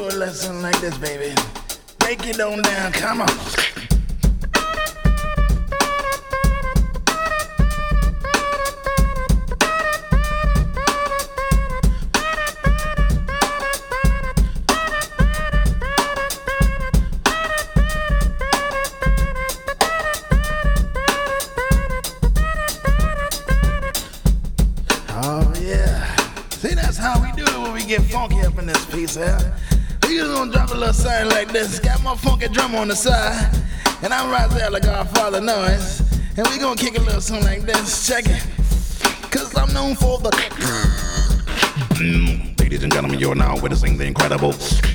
do a little something like this, baby. Break it on down, come on. Oh yeah. See, that's how we do it when we get funky up in this piece here. We just gonna drop a little something like this. Got my funky drum on the side. And I'm right there like Godfather Noise. And we gonna kick a little something like this. Check it. Cause I'm known for the Ladies and gentlemen, you're now witnessing the incredible.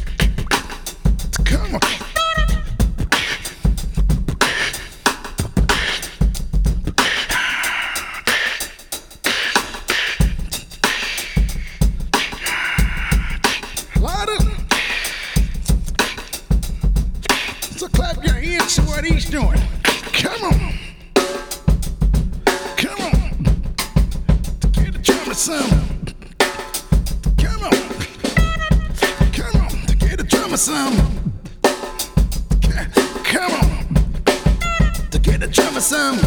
Come on. So clap your hands to what he's doing. Come on. Come on. Get the drummer some. Come on. Come on. Get the drummer some. Come on. To get the drummer some.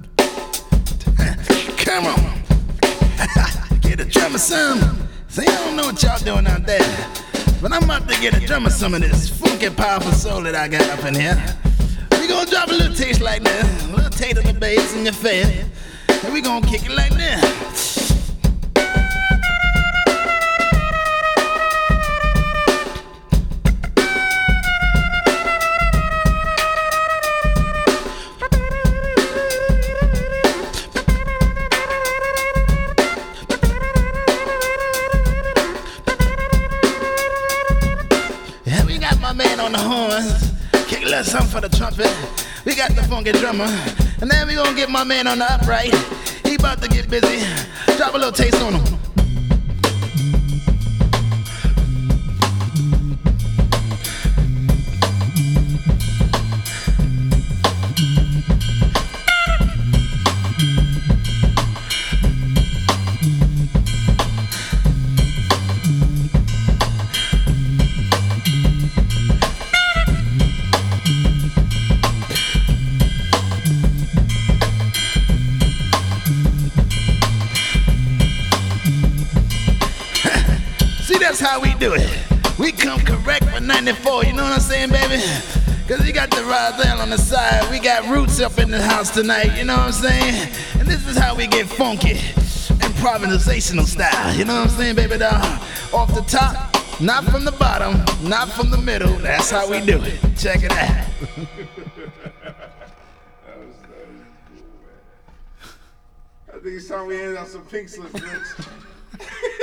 Come on. Get the drummer some. See, I don't know what y'all doing out there, but I'm about to get a drummer some of this funky, powerful soul that I got up in here. We gonna drop a little taste like this, a little taste of the bass in your face, and we gonna kick it like this. My man on the horns, kick a little something for the trumpet. We got the funky drummer, and then we gonna get my man on the upright. He about to get busy. Drop a little taste on him. That's how we do it. We come correct for 94, you know what I'm saying, baby? Cause we got the Rozelle on the side, we got Roots up in the house tonight, you know what I'm saying? And this is how we get funky, improvisational style, you know what I'm saying, baby doll? Off the top, not from the bottom, not from the middle, that's how we do it. Check it out. That was cool, man. I think it's time we end on some Pink Slip, bitch.